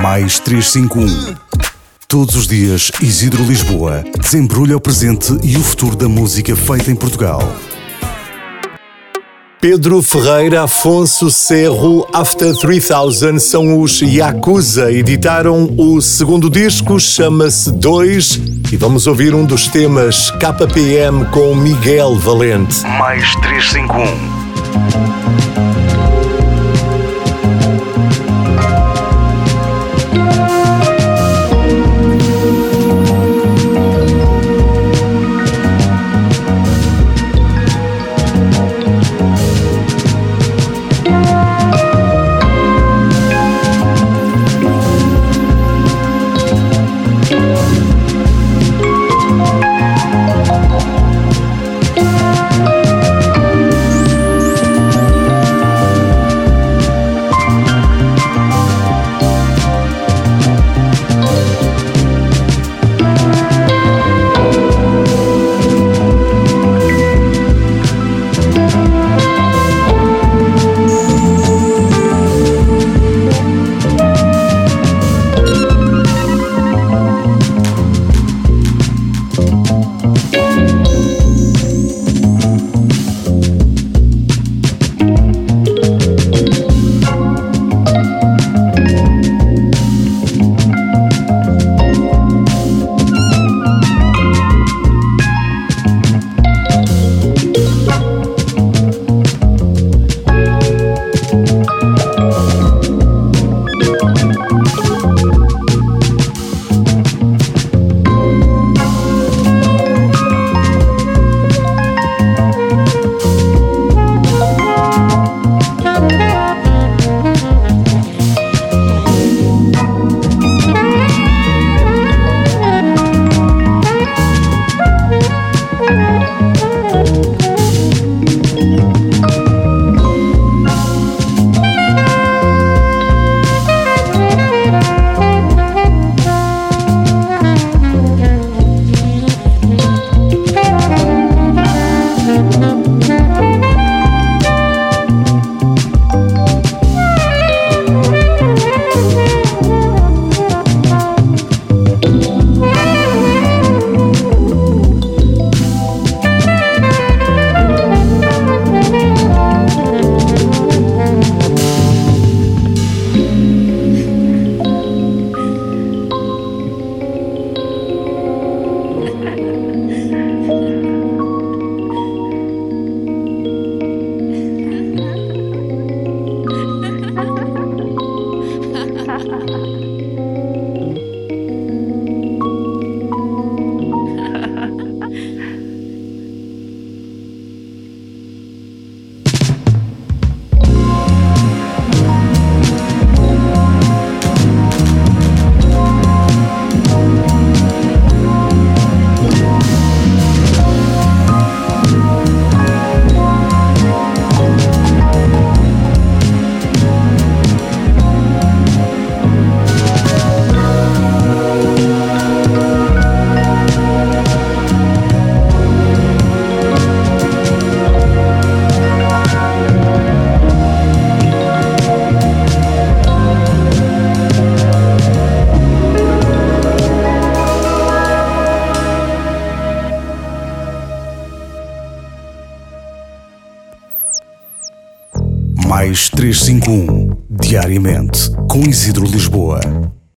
Mais 351. Todos os dias, Isidro Lisboa desembrulha o presente e o futuro da música feita em Portugal. Pedro Ferreira, Afonso Cerro, After 3000 são os Yakuza. Editaram o segundo disco, chama-se 2, e vamos ouvir um dos temas, KPM com Miguel Valente. Mais 351. Mais 351. Diariamente, com Isidro Lisboa.